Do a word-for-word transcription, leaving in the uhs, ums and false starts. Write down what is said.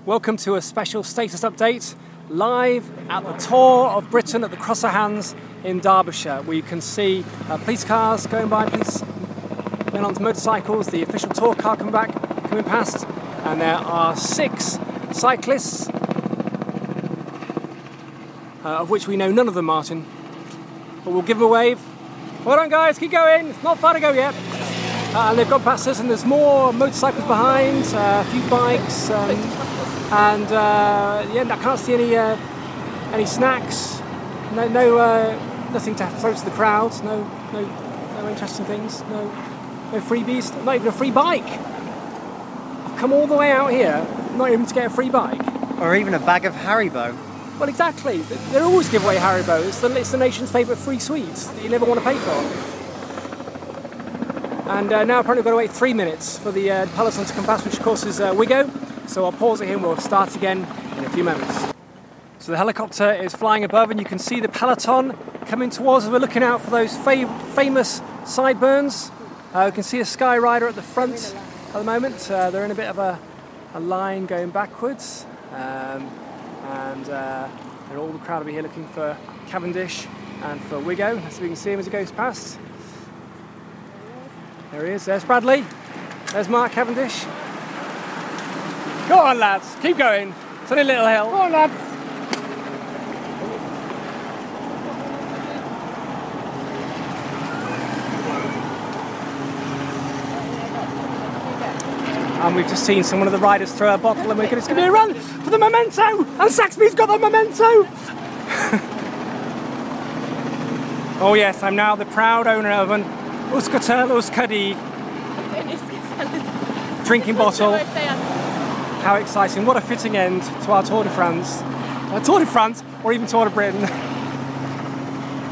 Welcome to a special status update live at the Tour of Britain at the Cross of Hands in Derbyshire, where you can see uh, police cars going by, police men on motorcycles, the official tour car coming back, coming past, and there are six cyclists, uh, of which we know none of them, Martin, but we'll give them a wave. Well done guys, keep going, it's not far to go yet. Uh, and they've gone past us and there's more motorcycles behind, uh, a few bikes, um, and uh, yeah, I can't see any uh, any snacks, no, no uh, nothing to throw to the crowd, no, no, no interesting things, no, no freebies, not even a free bike. I've come all the way out here, not even to get a free bike. Or even a bag of Haribo. Well, exactly. They always give away Haribo. It's the, it's the nation's favourite free sweets that you never want to pay for. And uh, now apparently we've got to wait three minutes for the uh, peloton to come past, which of course is uh, Wigo. So I'll pause it here and we'll start again in a few moments. So the helicopter is flying above and you can see the peloton coming towards us. We're looking out for those fav famous sideburns. Uh, we can see a Sky Rider at the front at the moment. Uh, they're in a bit of a, a line going backwards. Um, and uh, and all the crowd will be here looking for Cavendish and for Wigo, as we can see him as he goes past. There he is, there's Bradley, there's Mark Cavendish. Go on lads, keep going, it's only a little hill. Go on lads. And we've just seen someone of the riders throw a bottle and we're going to be a run for the memento! And Saxby's got the memento! Oh yes, I'm now the proud owner of an Euskaltel Euskadi drinking bottle. How exciting, what a fitting end to our Tour de France. Our Tour de France, or even Tour de Britain.